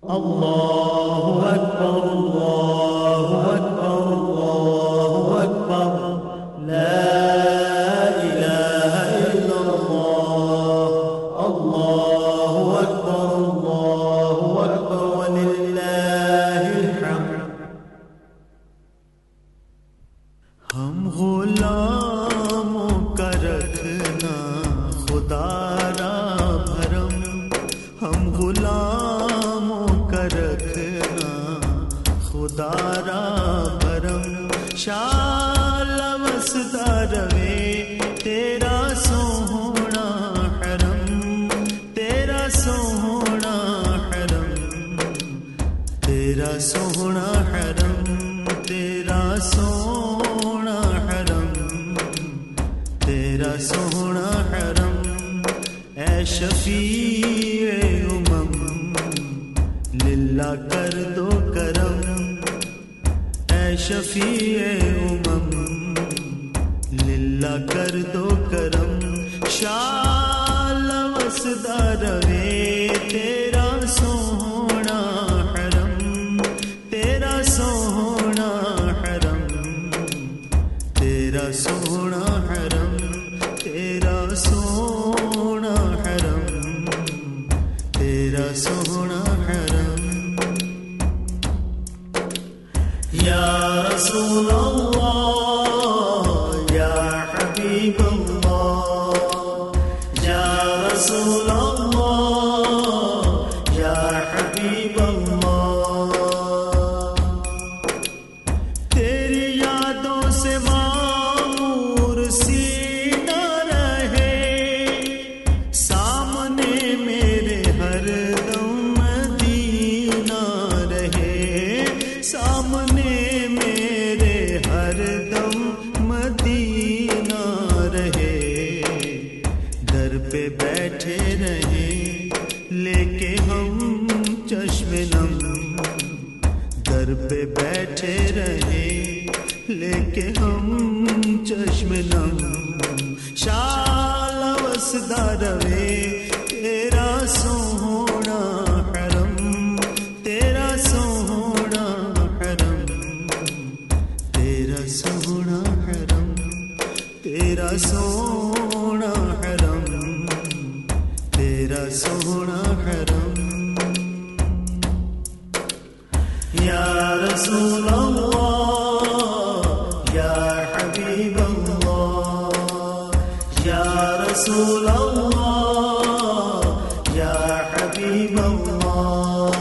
اللہ اکبر اللہ اکبر اللہ اکبر لا الہ الا اللہ اللہ اکبر اللہ اکبر وللہ الحمد۔ ہم غلاموں کا رکھنا خدا را بھرم، ہم غلاموں کا رکھنا خدا را بھرم، شال وسدا روے تیرا سوہنا حرم، تیرا سوہنا حرم، تیرا سوہنا حرم، تیرا سوہنا حرم، تیرا سوہنا حرم، اے شفیع امم للہ کر دو کرم، اے شفیع امم للہ کر دو کرم، شال وسدا روے تیرا سوہنا حرم، تیرا سوہنا حرم، تیرا سوہنا حرم، تیرا سوہنا حرم، تیرا سوہنا حرم۔ یا رسول اللہ یا حبیب اللہ، یا رسول اللہ یا حبیب اللہ، تیری یادوں سے معمور سینہ رہے، سامنے میرے ہر دم مدینہ رہے، سامنے میرے ہر دم مدینہ رہے، در پہ بیٹھے رہیں لے کے ہم چشم نم، در پہ بیٹھے رہیں لے کے ہم چشم نم، شال وسدا روے تیرا سوہنا حرم، تیرا سوہنا حرم، تیرا سوہنا حرم، تیرا سوہنا حرم، تیرا سوہنا حرم۔ یا رسول اللہ یا حبیب اللہ، یا رسول اللہ یا حبیب اللہ،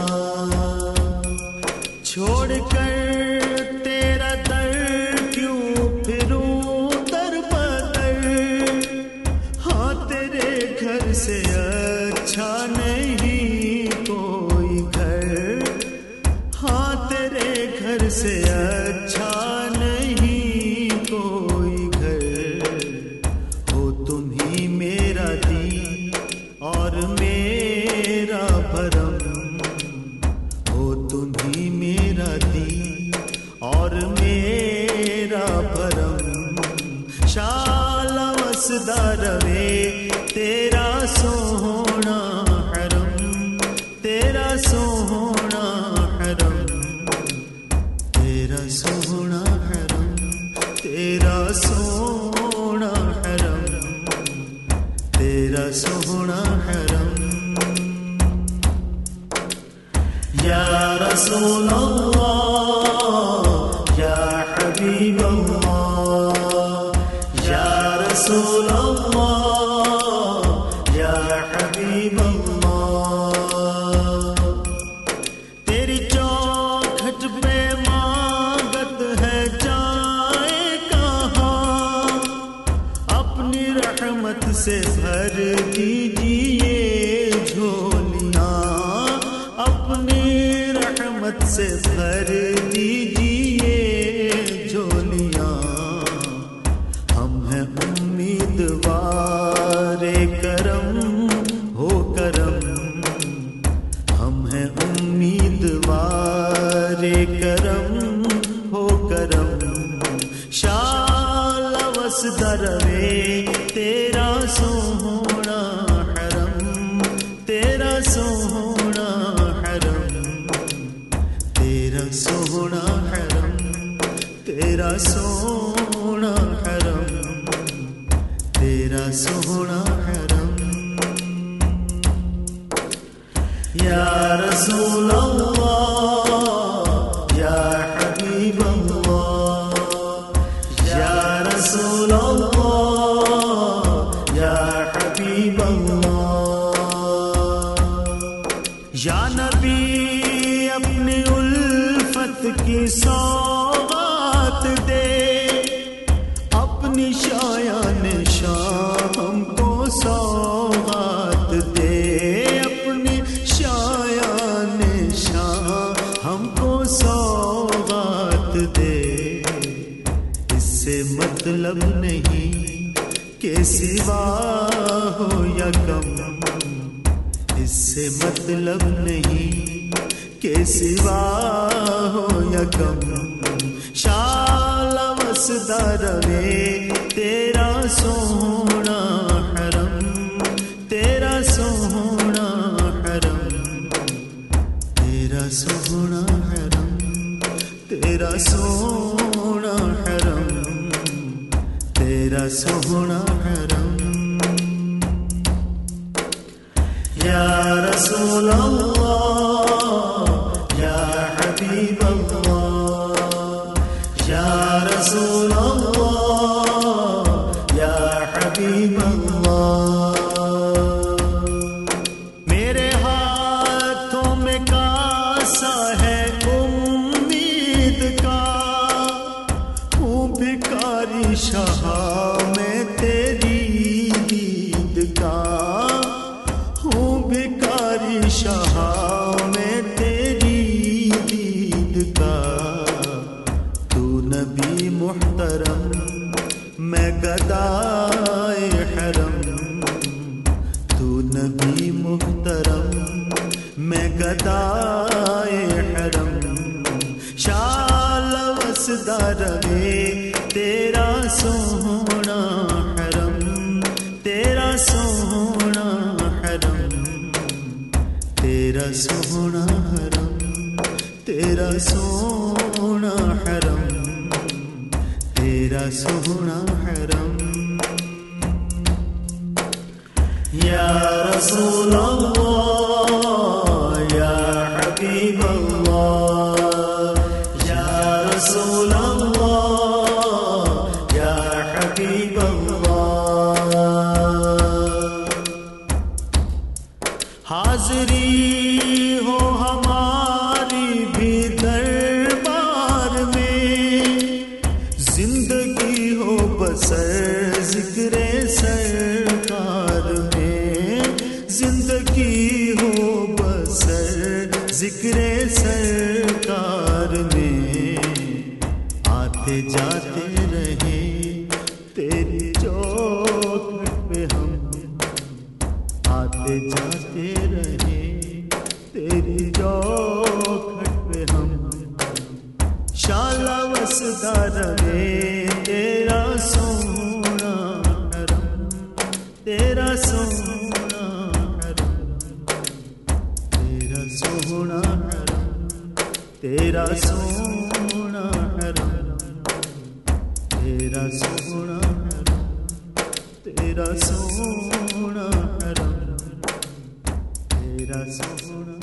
چھوڑ کر تیرا در کیوں پھروں در بدر، ہاں تیرے گھر سے اچھا نہیں کوئی گھر، ہاں تیرے گھر سے اچھا نہیں کوئی گھر، ہو تم ہی میرا دین اور میرا بھرم، ہو تم ہی میرا دین اور میرا بھرم، شال وسدا روے تیرا سوہنا حرم، تیرا سوہنا حرم، تیرا سوہنا حرم، تیرا سوہنا حرم، تیرا سوہنا حرم۔ یا رسول اللہ یا حبیب اللہ، یا رسول اللہ یا حبیب اللہ، تیری چوکھٹ پہ مانگت ہے جائے کہاں، اپنی رحمت سے بھر دیجیے جھولیاں، اپنی رحمت سے بھر دیجیے جھولیاں، ہم ہیں امیدوار کرم ہو کرم، ہم ہیں امیدوار کرم ہو کرم، شال وسدا روے تیرا سوہنا حرم، تیرا سوہنا حرم، یا رسول اللہ یا حبیب اللہ، یا رسول اللہ یا حبیب اللہ، یا نبی اپنی الفت کی سوغات دے، اپنی شایان شاہ ہم کو سوغات دے، اپنی شایان شاہ ہم کو سوغات دے۔ اس سے مطلب نہیں کہ سوا ہو یا کم، اس سے مطلب نہیں کہ سوا ہو یا کم، شال وسدا روے تیرا سونا حرم، تیرا سونا حرم، تیرا سونا حرم، تیرا سونا حرم، تیرا سونا حرم۔ یا رسول اللہ یا حبیب اللہ، یا رسول اللہ یا حبیب اللہ، میرے ہاتھوں میں کاسا ہے امید کا، ہوں بھکاری شاہ میں تیری دید کا، ہوں بھکاری شاہ میں تیری دید کا، تو نبی محترم میں گدائے حرم، تو نبی محترم میں گدائے حرم، شال وسدا روے تیرا سونا حرم، تیرا سونا حرم، تیرا سونا حرم، تیرا سونا حرم، تیرا سونا حرم۔ یا رسول اللہ یا حبیب اللہ، یا رسول اللہ یا حبیب اللہ، حاضری ہو ہماری بھی دربار میں، زندگی ہو بسر ذکر سرکار میں، زندگی ہو بسر ذکر سرکار میں، آتے جاتے رہے تیری چوکھٹ پہ ہم، آتے جاتے رہے تیری چوکھٹ پہ ہم، شالا وسدا روے تیرا سونا حرم، تیرا سونا حرم، تیرا سونا حرم، تیرا سونا حرم، تیرا سونا حرم، تیرا سونا حرم، تیرا سونا